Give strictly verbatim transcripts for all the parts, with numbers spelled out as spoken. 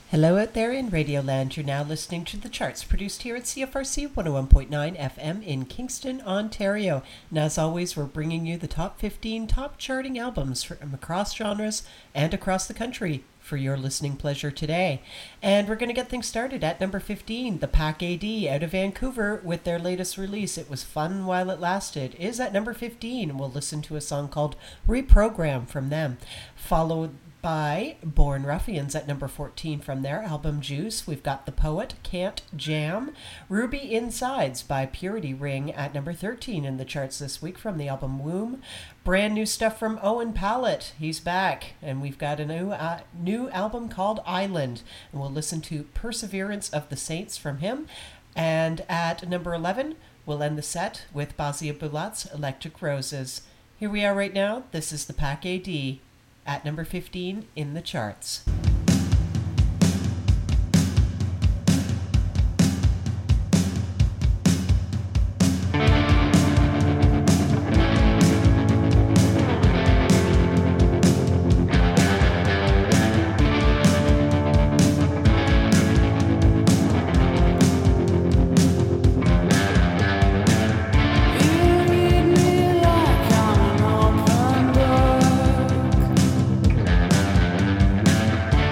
Hello out there in Radioland. You're now listening to The Charts, produced here at C F R C one oh one point nine F M in Kingston, Ontario. And as always, we're bringing you the top fifteen top charting albums from across genres and across the country for your listening pleasure today. And we're going to get things started at number fifteen. The Pack A D out of Vancouver with their latest release, It Was Fun While It Lasted, is at number fifteen. We'll listen to a song called Reprogram from them. Followed by Born Ruffians at number fourteen from their album Juice. We've got The Poet Can't Jam. Ruby Insides by Purity Ring at number thirteen in the charts this week from the album Womb. Brand new stuff from Owen Pallett. He's back. And we've got a new uh, new album called Island. And we'll listen to Perseverance of the Saints from him. And at number eleven, we'll end the set with Basia Bulat's Electric Roses. Here we are right now. This is the Pack A D at number fifteen in the charts. Like I'm an open book.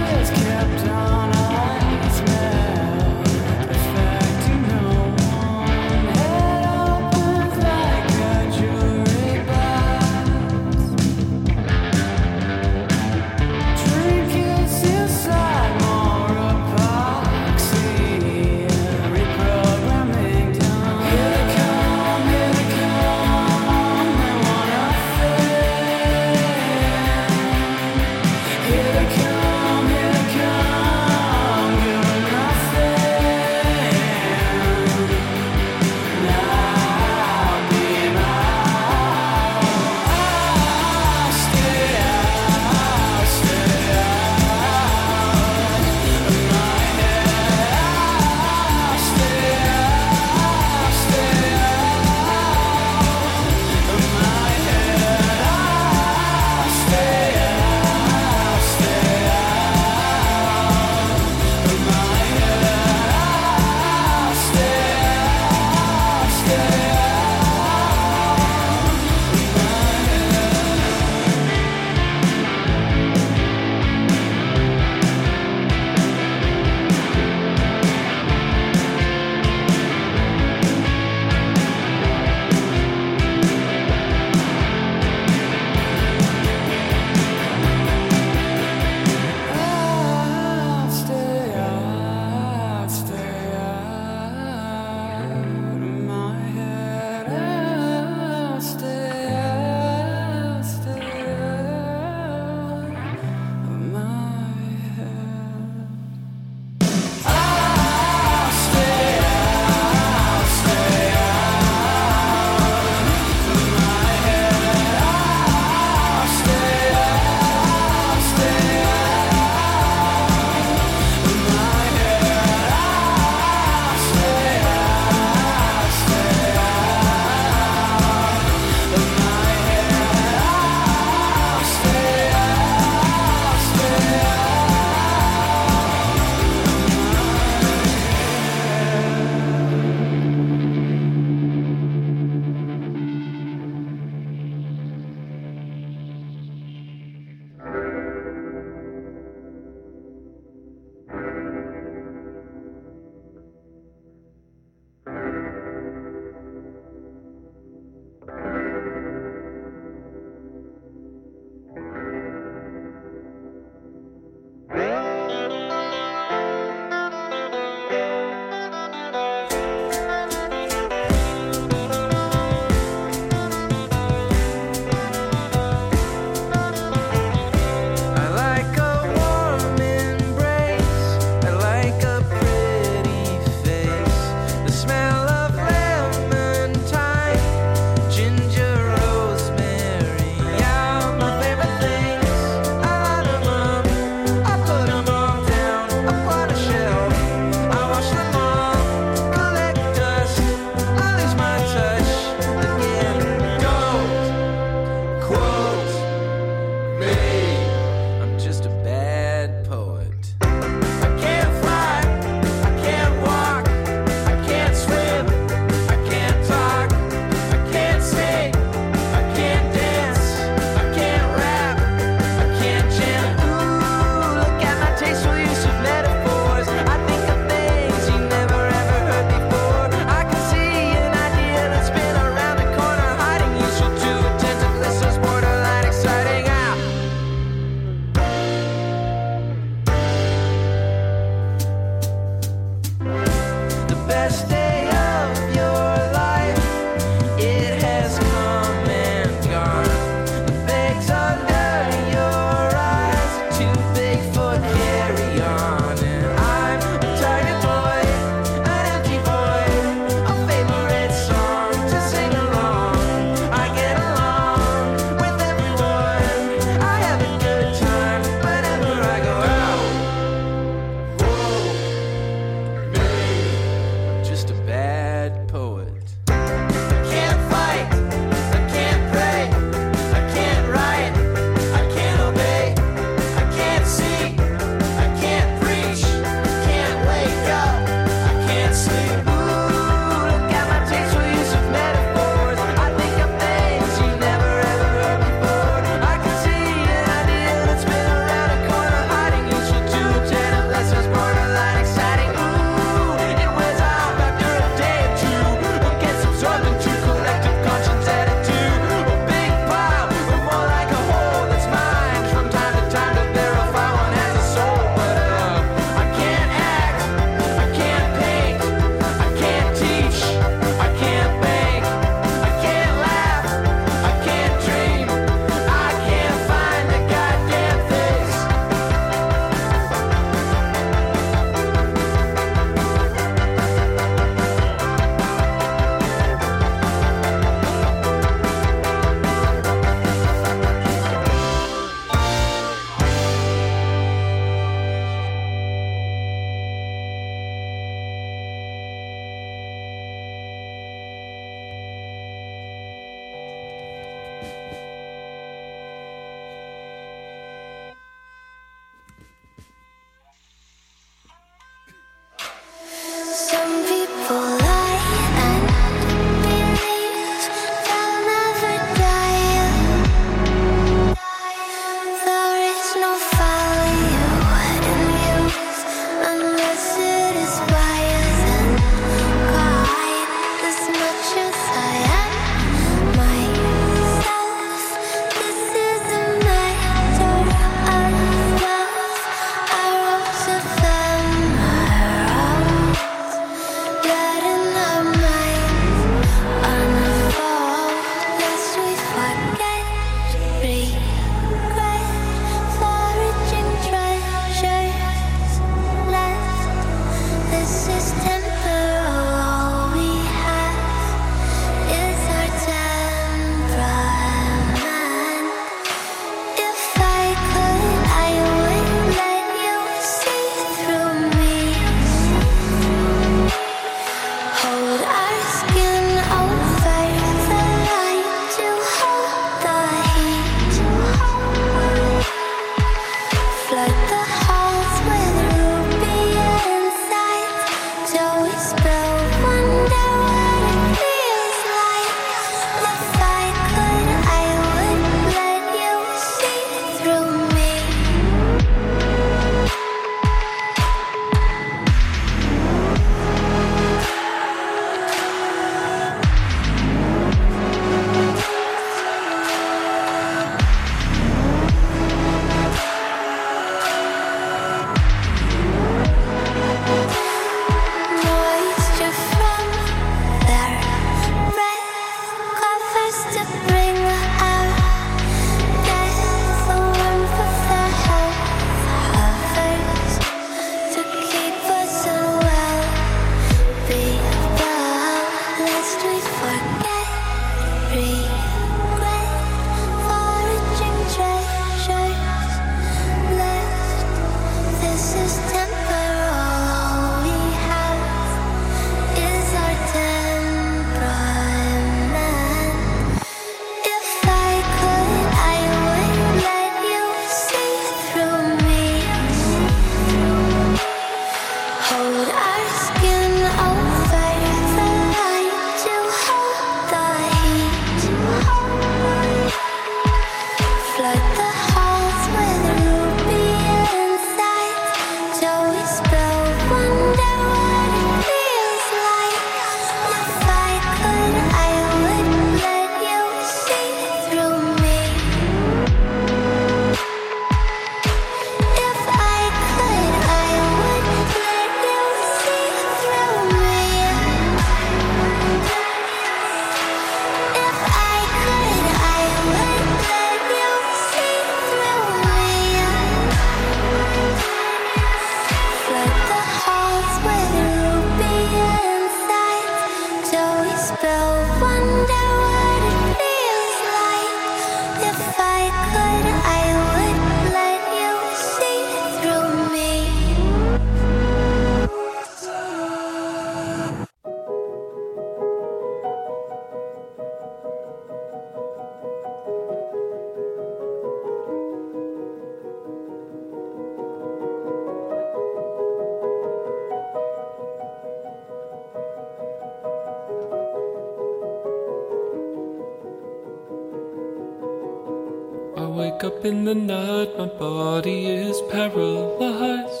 wake up in the night, my body is paralyzed.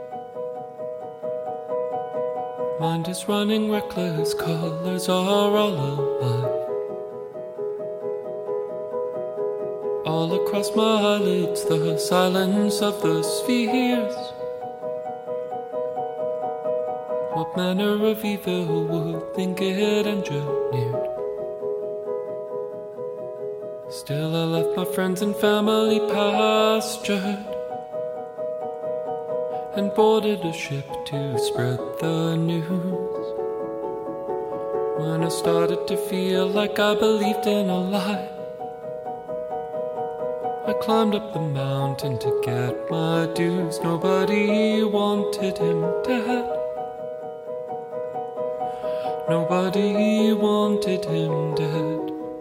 Mind is running reckless, colors are all alive. All across my eyelids, the silence of the spheres. What manner of evil would think it engineered? Still I left my friends and family pastured and boarded a ship to spread the news. When I started to feel like I believed in a lie, I climbed up the mountain to get my dues. Nobody wanted him dead. Nobody wanted him dead.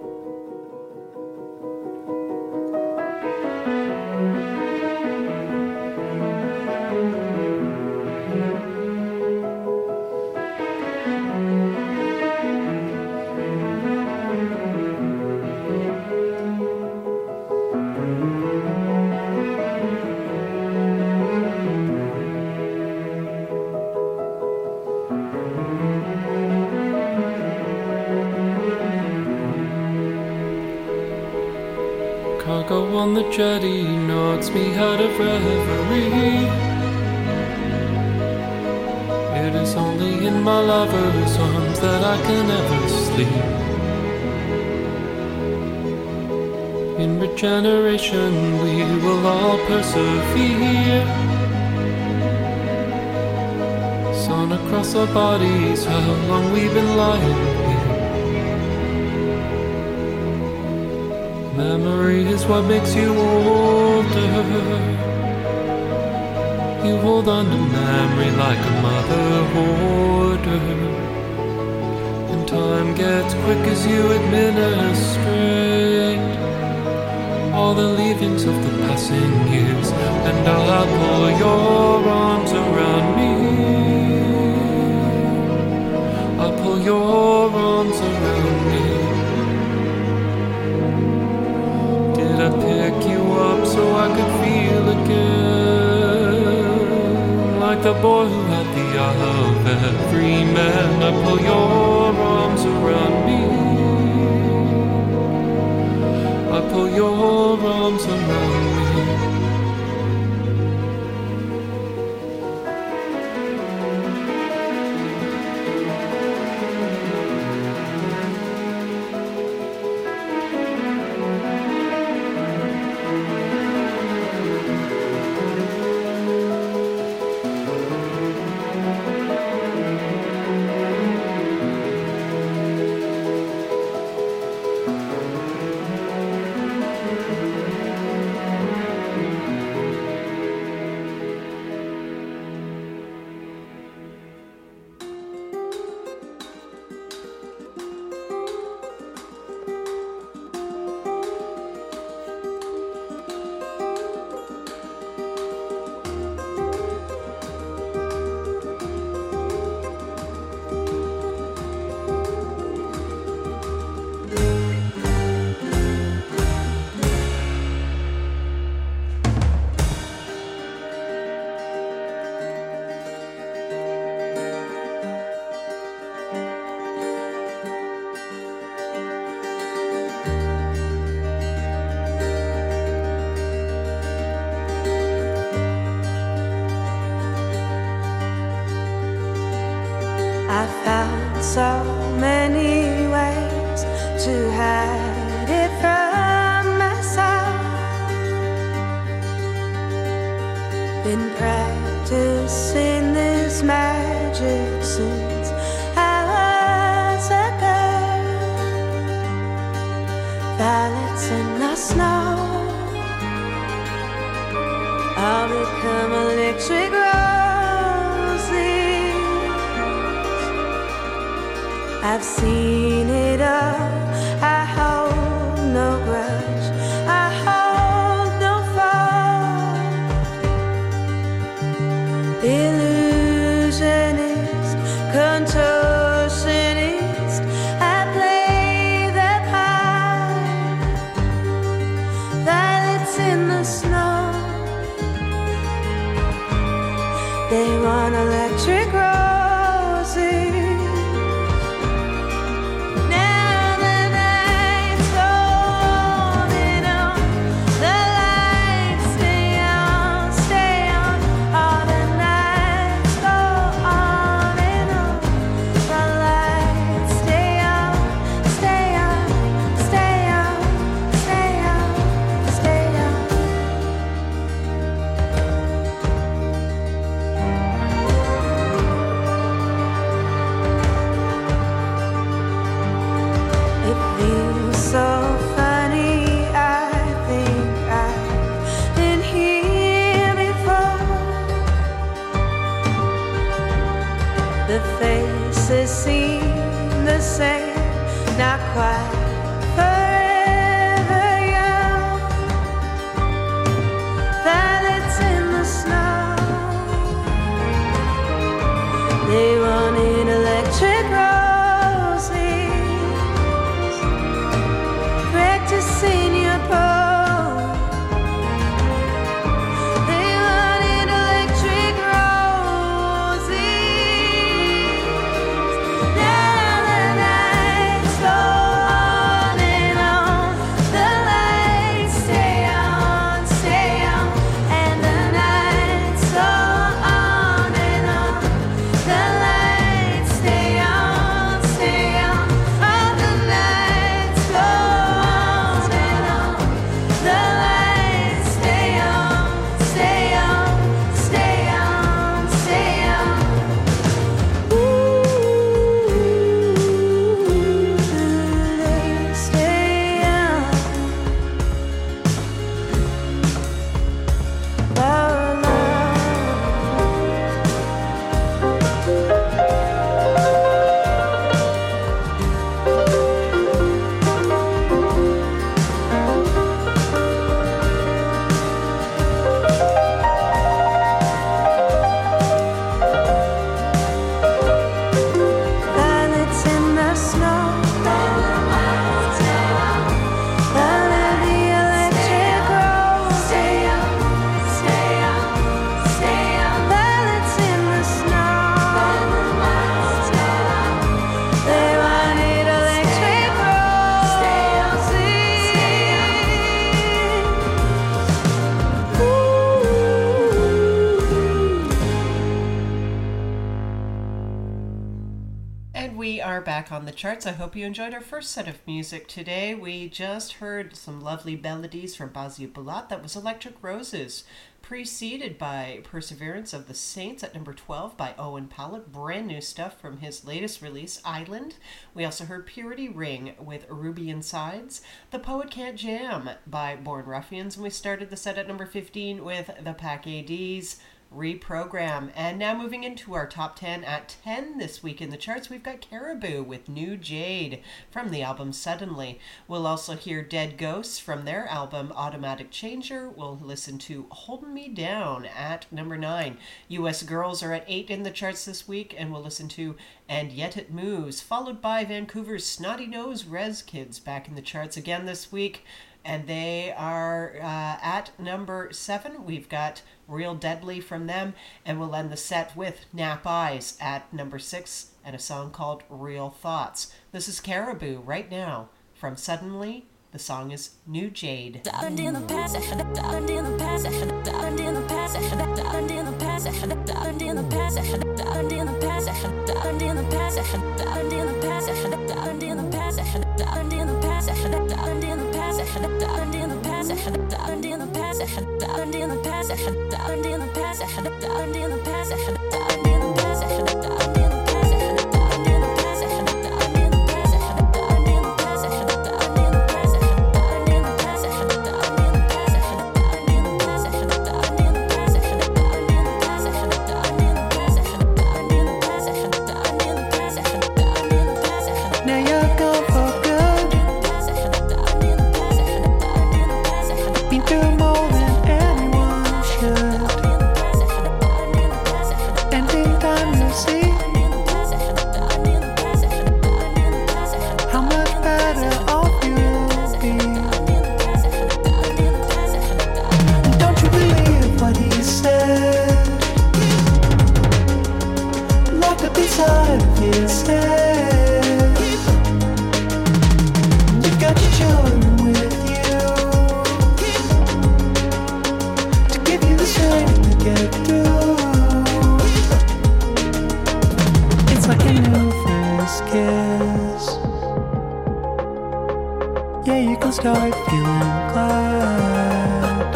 Cargo on the jetty knocks me out of reverie. It is only in my lover's arms that I can ever sleep. In regeneration we will all persevere. Sun across our bodies, how long we've been lying here. Memory is what makes you older. You hold on to memory like a mother hoarder, and time gets quick as you administrate all the leavings of the passing years. And I'll pull your arms around me. I'll pull your arms around me. Did I pick you up so I could feel again? Like the boy who had the eye of every man. I pull your arms around me. I pull your arms around me. I found so many ways to hide it from myself. Been practicing this magic since I was a girl. Violets in the snow, I'll become electric roses. I've seen it all. I hold no grudge. I hold no fault. Illusionist, contortionist, I play the part. Violet They want electric roses. Now the night's holding on, the lights stay on, stay on. All the nights go on and on. The lights stay on, stay on, stay on, stay on, stay on. It feels so funny, I think I've been here before. The faces seem the same, not quite forever young. Violets in the snow, they wanted electric roses. Practicing your pose, they wanted electric roses. Now the nights go on and on, the lights stay on, stay on, and the nights go on and on, the lights stay on, stay on, all the nights go on and on, the lights stay on, stay on, stay on, stay on. Ooh, they stay on. Love, love. Violets in the snow, under the electric rose. Stay on, stay on, stay on. Violets in the snow, they wanted electric roses. Stay on, stay on. And we are back on the charts. I hope you enjoyed our first set of music today. We just heard some lovely melodies from Basia Bulat. That was Electric Roses, preceded by Perseverance of the Saints at number twelve by Owen Pallett. Brand new stuff from his latest release, Island. We also heard Purity Ring with Ruby Insides. The Poet Can't Jam by Born Ruffians. And we started the set at number fifteen with the Pack A Ds, Reprogram. And now moving into our top ten at ten this week in the charts, we've got Caribou with New Jade from the album Suddenly. We'll also hear Dead Ghosts from their album Automatic Changer. We'll listen to Holding Me Down at number nine. U S Girls are at eight in the charts this week, and we'll listen to And Yet It Moves, followed by Vancouver's Snotty Nose Rez Kids back in the charts again this week. And they are uh, at number seven. We've got Real Deadly from them. And we'll end the set with Nap Eyes at number six and a song called Real Thoughts. This is Caribou right now from Suddenly. The song is New Jade. Diamond in the past, diamond in the past, diamond in the past, diamond in the past, diamond in the past, diamond in the past, diamond in the past, diamond in the past, diamond in the past, diamond in the past, diamond in the past, diamond in the past, diamond in the past, diamond in the past, diamond in the past, diamond in the past, diamond in the past, diamond in the past, diamond in the past. Now you're gone for good. Been through more than anyone should. we can start feeling glad.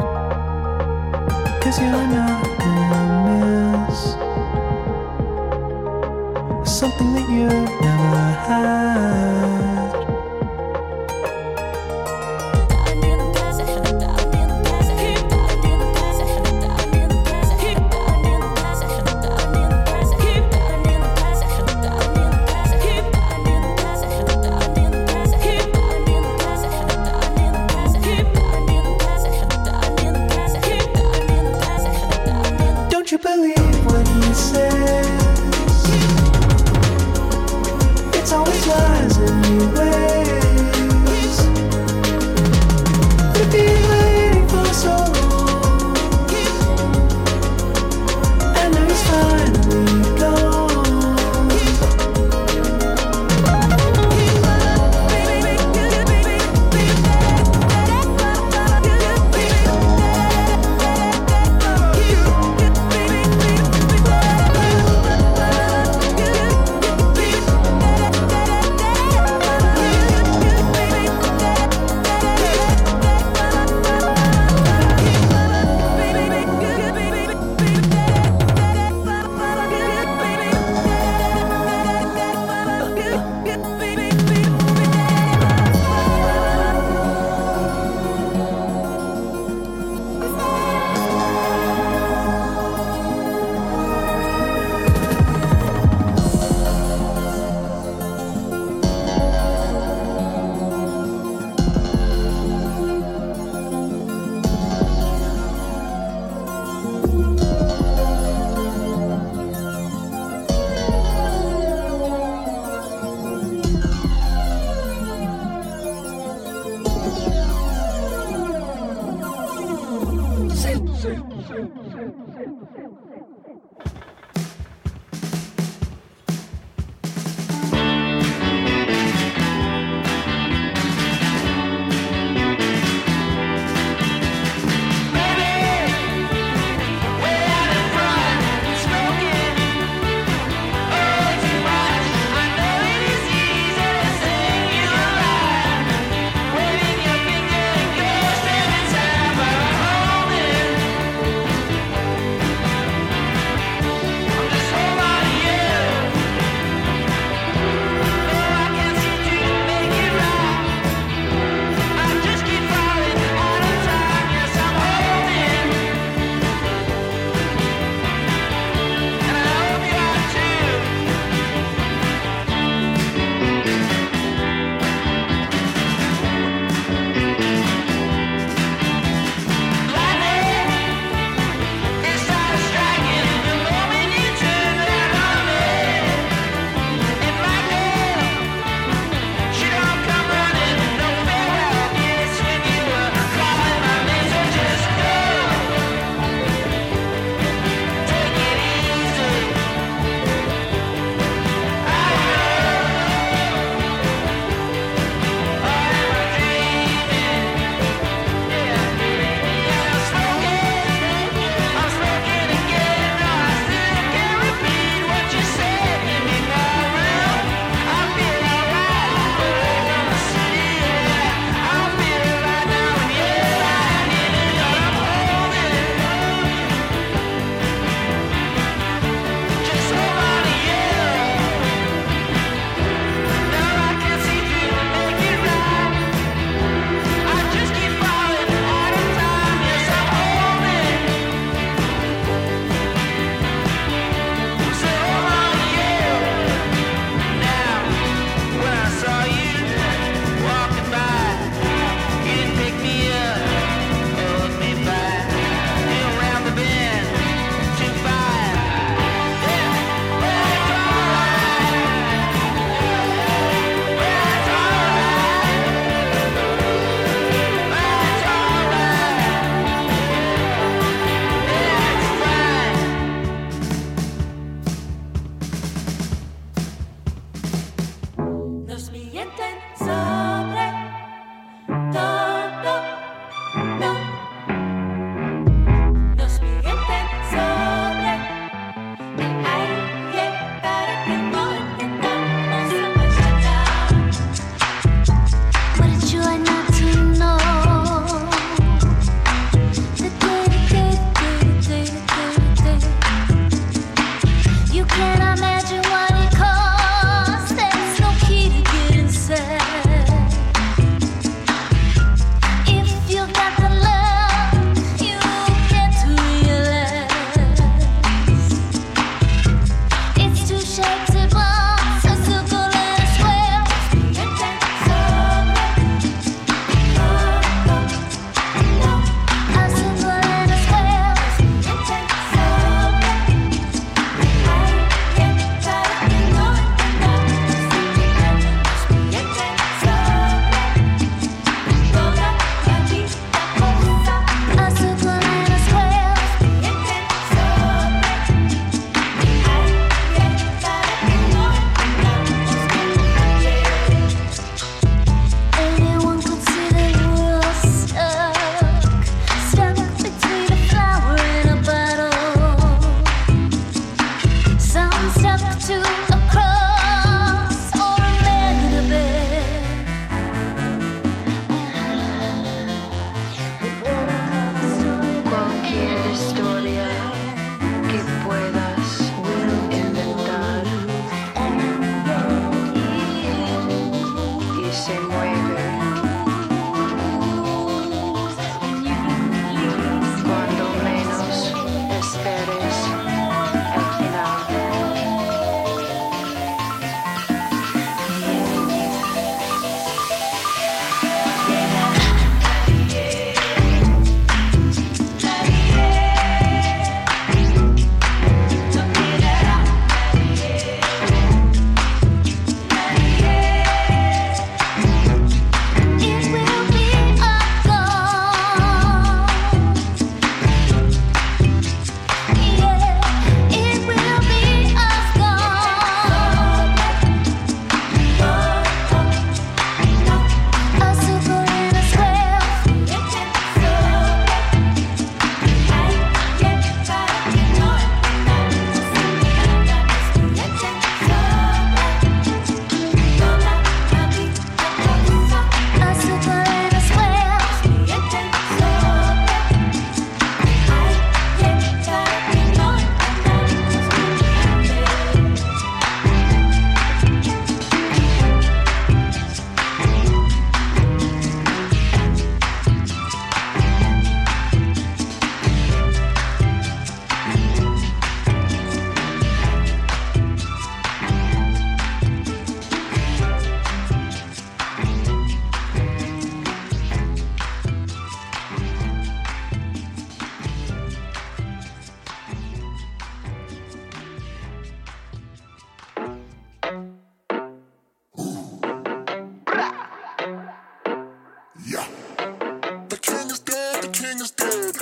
Cause you're not gonna miss something that you never had. Don't you believe when he says it's always lies anyways? We've been waiting for so long, and now he's finally gone.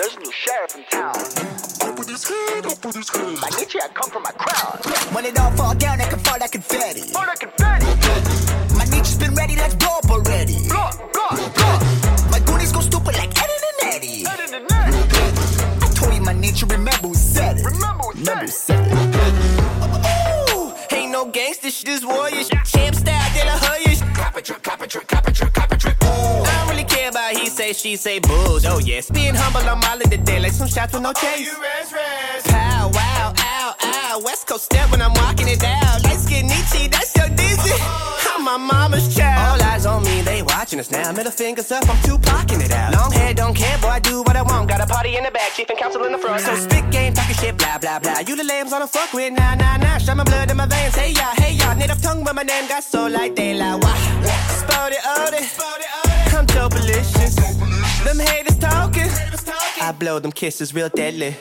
there's a new sheriff in town. Up with his head, up with his head. My Nietzsche, I come from my crown. When it all fall down, I can fall like confetti. Fall like confetti. My Nietzsche's been ready, let's blow up already. Blow, blow, blow. My Goonies go stupid like Eddie and Eddie. Eddie and Eddie. I told you my Nietzsche, remember who said it. Remember who Remember who said said it. Ooh, ain't no gangster shit, this warrior shit. Champ style, De La Hoya shit. Cop a trick, cop a trick, cop a trick, cop a trick. I don't really care about he say, she say, booze. Oh yes, being humble, I'm all in the day like some shots with no chase. Pow, wow, ow, ow. West Coast step when I'm walking it down. Light skin Nietzsche, that's your dizzy. I'm my mama's child. All eyes on me, they watching us now. Middle fingers up, I'm Tupacing it out. Long hair, don't care, boy, I do what I want. Got a party in the back, chief and council in the front. So spit game, talking shit, blah, blah, blah. You the lambs on the fuck with, nah, nah, nah. Shut my blood in my veins, hey, y'all, hey, y'all. Native tongue, but my name got so like they like, wah. Spotty, oddy, I'm so delicious. Them haters talking, I blow them kisses real deadly.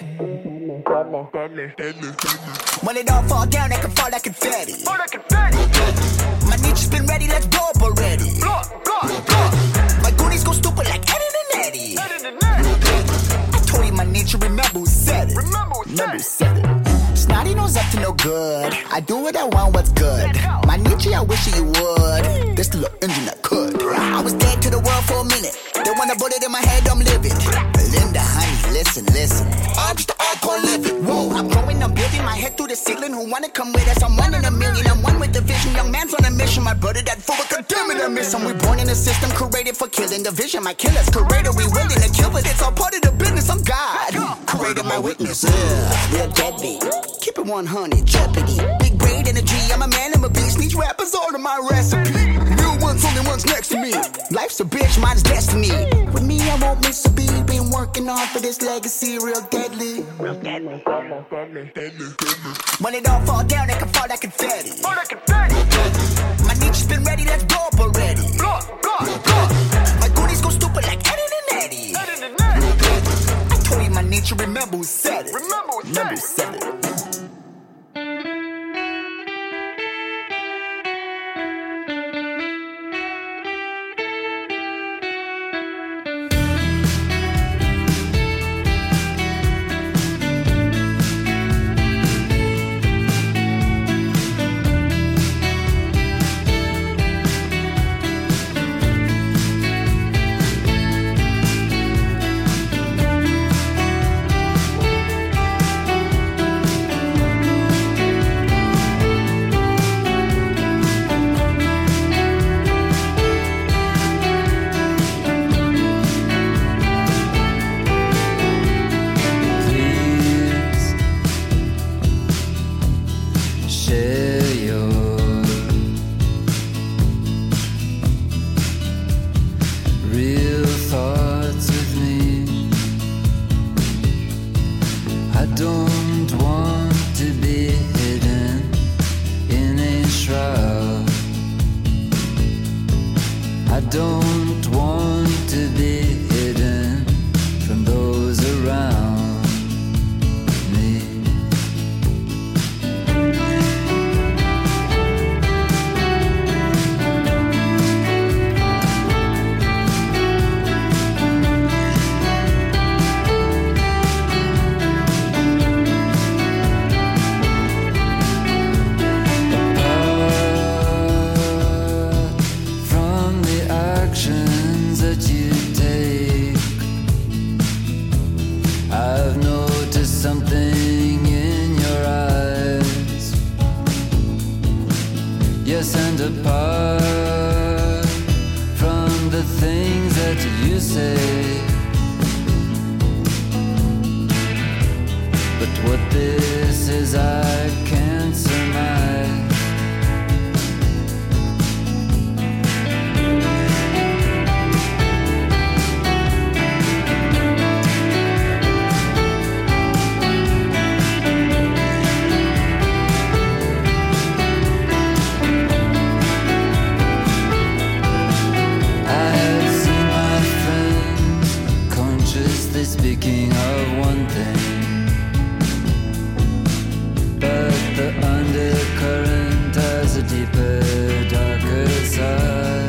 When it all fall down, I can fall like confetti. Fall like confetti. My Nietzsche's been ready, let's blow up already. Blow, blow, blow. My Goonies go stupid like Eddie and Eddie. Eddie and Eddie. I told you my Nietzsche, remember who said it. Remember who Remember who said said it. Snotty knows up to no good. I do what I want, what's good. My Nietzsche, I wish you would. There's still an engine that could. I was dead to the world for a minute. They want a bullet in my head, I'm livid. Linda, honey, listen, listen. I'm just all called living. Whoa, I'm growing, I'm building my head through the ceiling. Who wanna come with us? I'm one in a million. I'm one with the vision. Young man's on a mission. My brother that fool, but damn it, I miss him. We born in a system created for killing. The vision, my killers. Creator, we willing to kill, but it's all part of the business. I'm God. Creator, my witness. Yeah, real deadly. Keep it one hundred, Jeopardy. Big brain energy. I'm a man, I'm a beast. These rappers all in my recipe. Real ones, only ones next to me. Life's a bitch, mine's destiny. With me, I won't miss a beat. Been working on for this legacy, real deadly. Real deadly. When it all fall down, it can fall like confetti. Fall like confetti. My Nietzsche's been ready, let's blow up already. Blow, blow, blow. My Goonies go stupid like Eddie and Eddie. Eddie and Eddie. I told you my Nietzsche, remember who said it. Remember who Remember who said said it.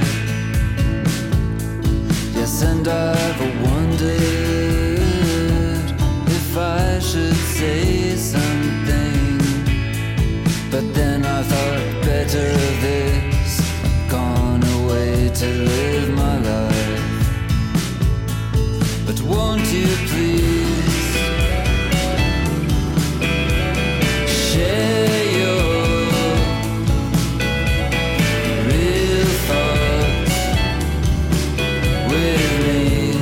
and I've wondered won't you please share your real thoughts with me?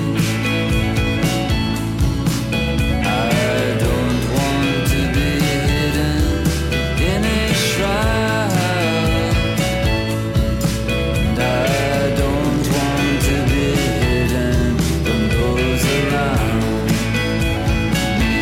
I don't want to be hidden in a shroud, and I don't want to be hidden from those around me.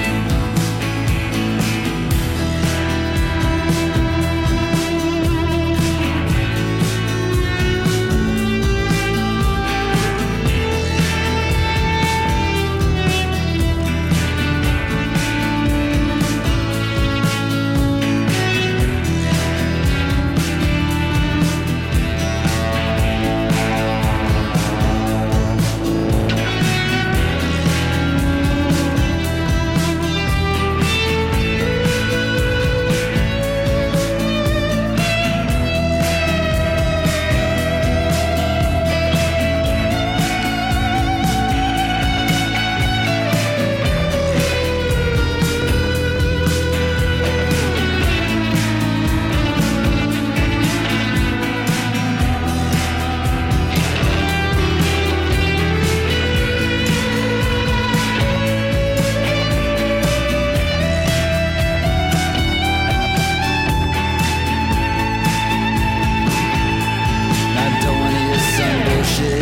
I don't wanna hear some bullshit.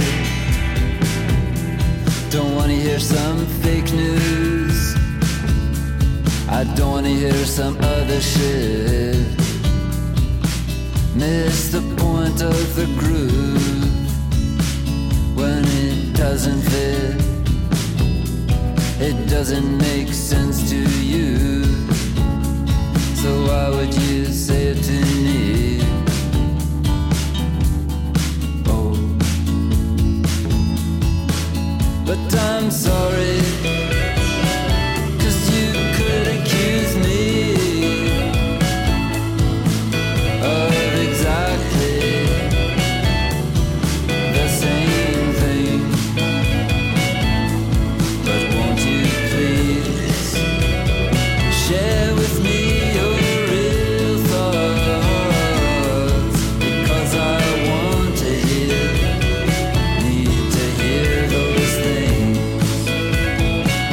Don't wanna hear some fake news. I don't wanna hear some other shit. Miss the point of the groove when it doesn't fit. It doesn't make sense to you. So why would you say it to me? Oh, but I'm sorry, 'cause you could accuse me of exactly the same thing. But won't you please share with me your real thoughts? Because I want to hear, need to hear those things.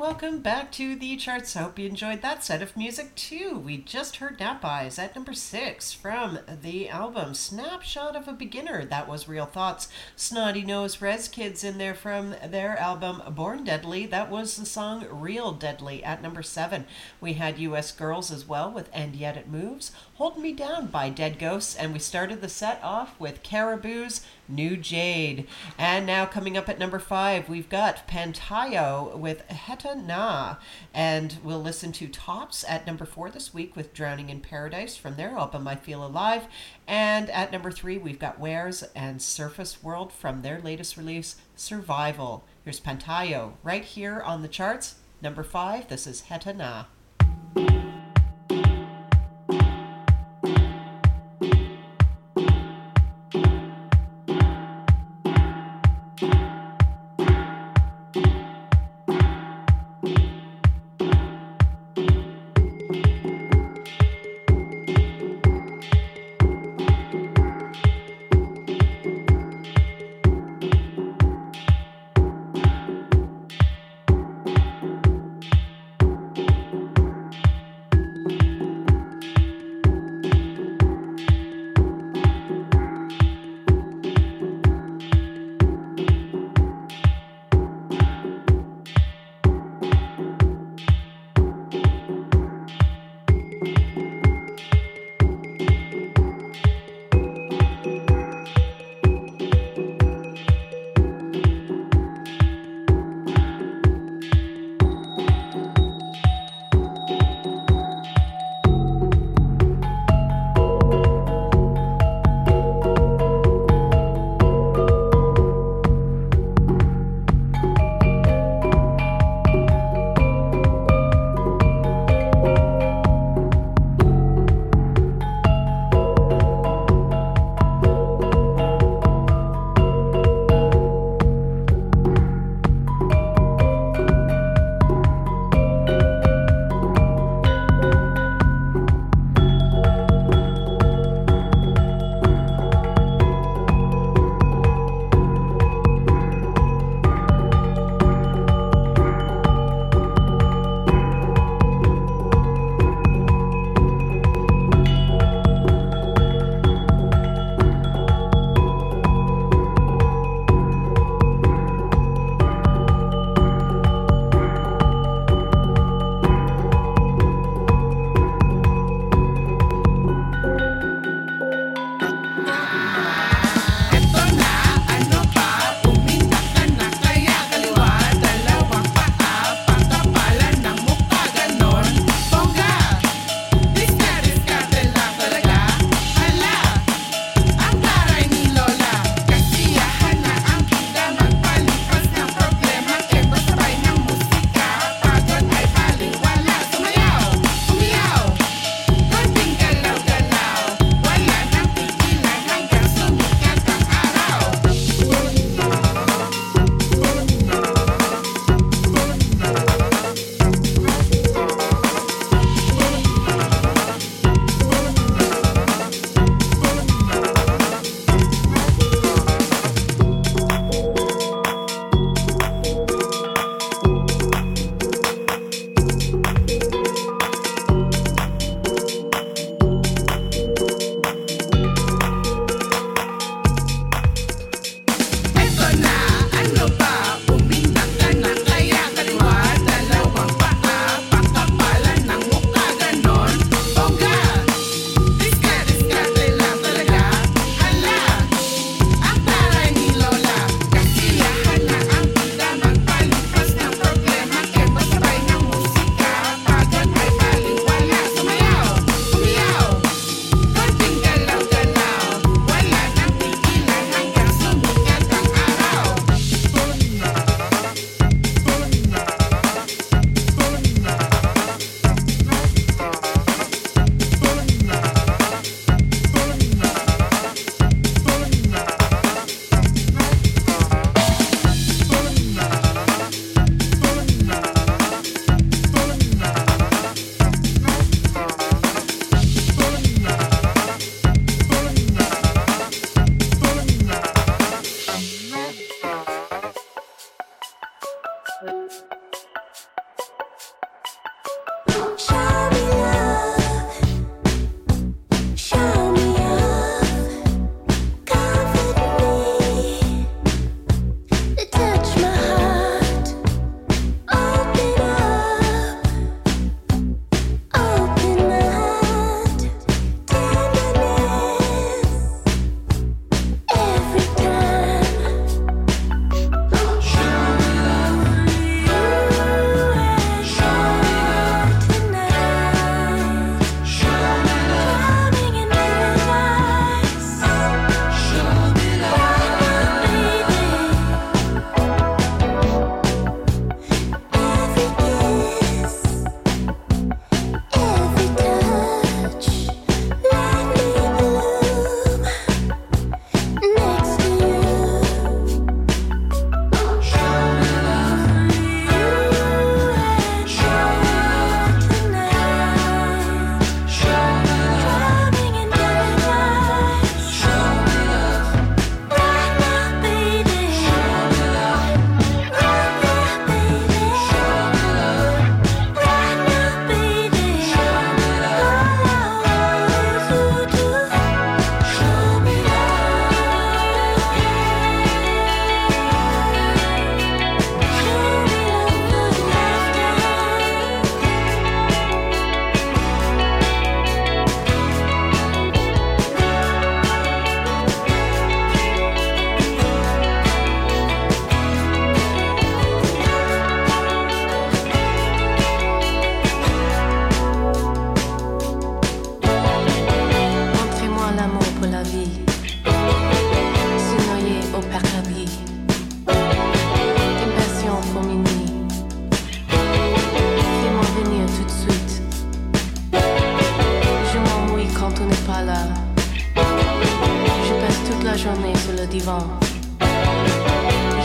welcome back to the charts. I hope you enjoyed that set of music too. We just heard Nap Eyes at number six from the album Snapshot of a Beginner. That was Real Thoughts. Snotty Nose Rez Kids in there from their album Born Deadly. That was the song Real Deadly at number seven. We had U S Girls as well with And Yet It Moves. Hold Me Down by Dead Ghosts. And we started the set off with Caribou's New Jade. And now coming up at number five, we've got Pantayo with Heta Na. And we'll listen to Tops at number four this week with Drowning in Paradise from their album I Feel Alive. And at number three, we've got Wares and Surface World from their latest release, Survival. Here's Pantayo right here on the charts. Number five, this is Heta Na. Thank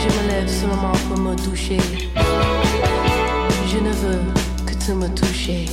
Je me lève seulement pour me toucher. Je ne veux que tu me touches.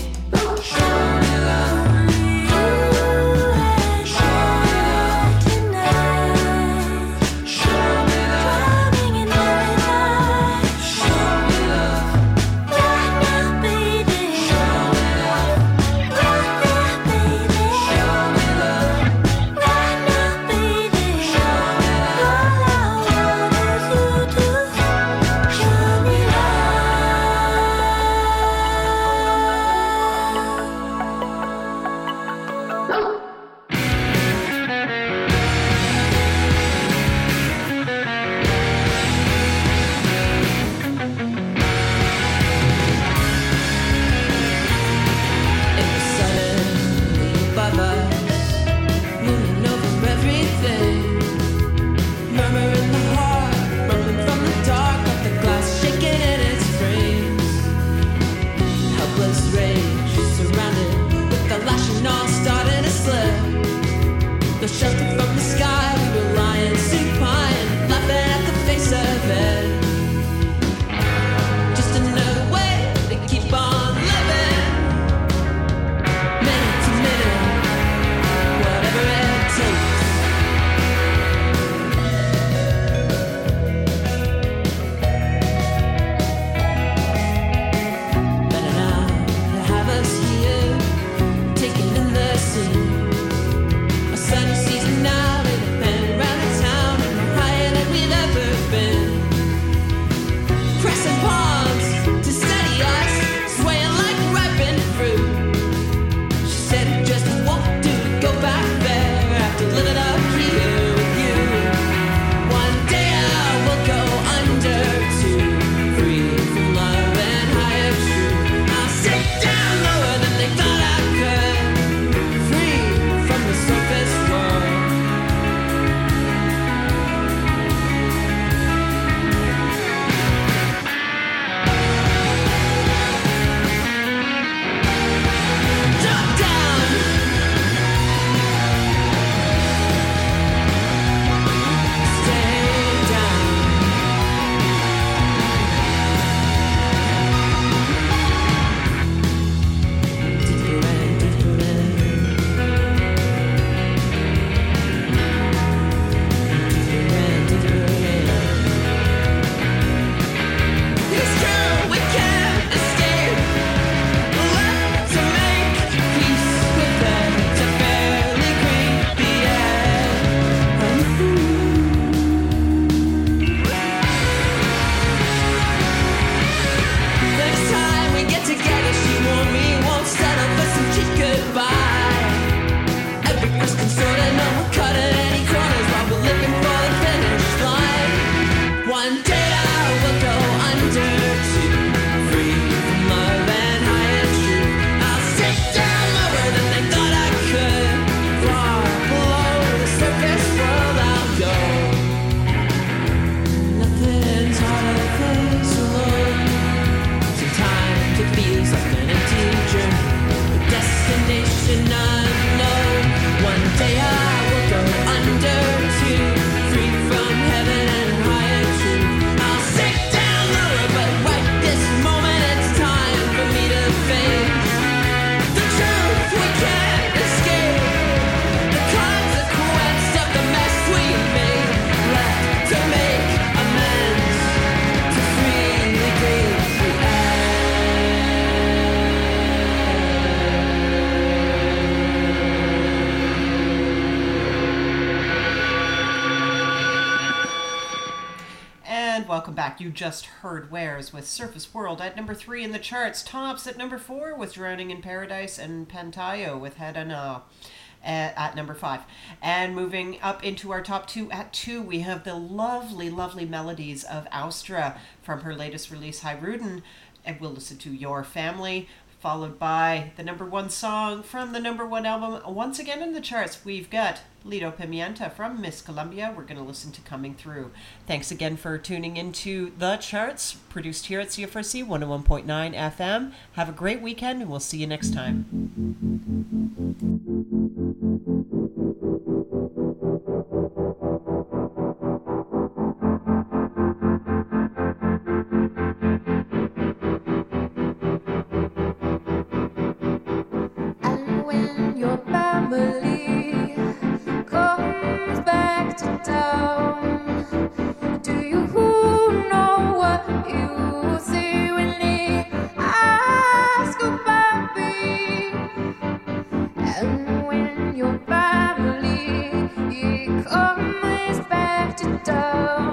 Welcome back. You just heard Wares with Surface World at number three in the charts. Tops at number four with Drowning in Paradise, and Pantayo with Head and uh, at, at number five. And moving up into our top two, at two, we have the lovely, lovely melodies of Austra from her latest release, Hyruden. And we'll listen to Your Family, followed by the number one song from the number one album. Once again in the charts, we've got Lido Pimienta from Miss Columbia. We're going to listen to Coming Through. Thanks again for tuning into The Charts, produced here at C F R C one oh one point nine F M. Have a great weekend, and we'll see you next time.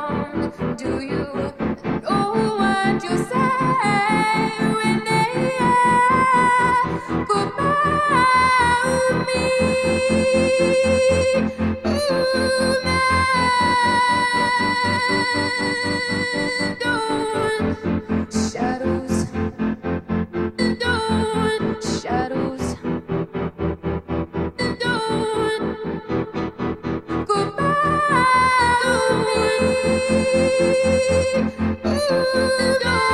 wrong. Do you know what you say when they ask goodbye with me? Ooh, man, don't shadows, don't shadows, don't goodbye with me. Ooh,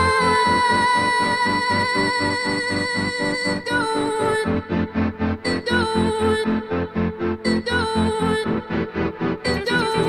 don't, don't, don't.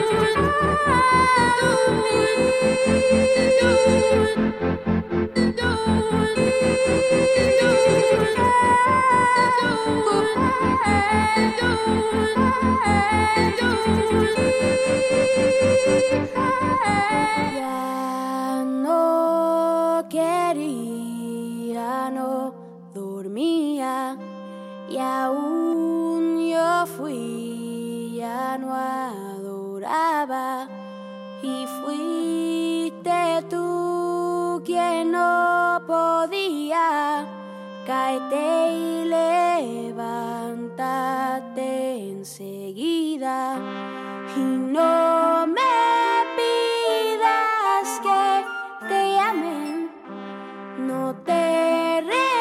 Ya no quería, no dormía, y aún yo fui, ya no adoraba, y fuiste tú quien no podía. Cáete y levántate enseguida, y no me pidas que te llamen, no te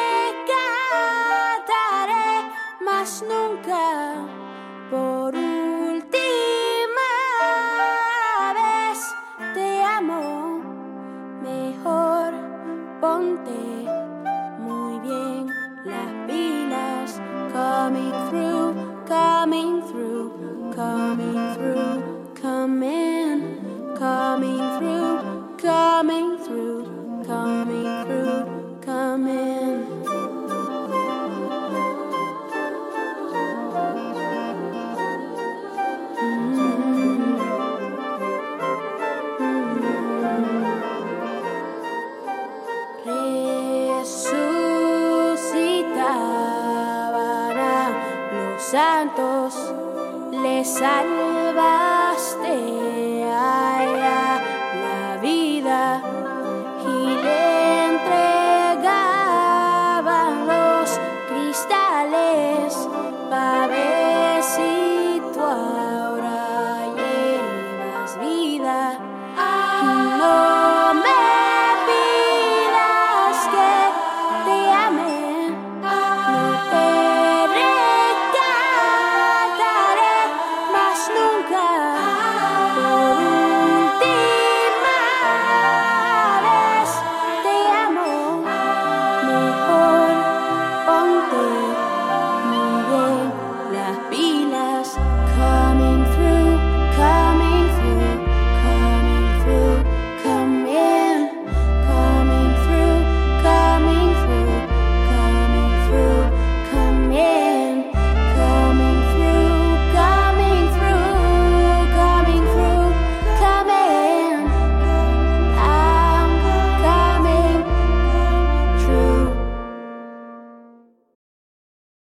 rescataré más nunca. Por última vez te amo, mejor ponte muy bien las pilas. Coming through, coming through, coming through, coming, coming through, coming through, coming through, coming. Resucitaban a los santos, les salvaban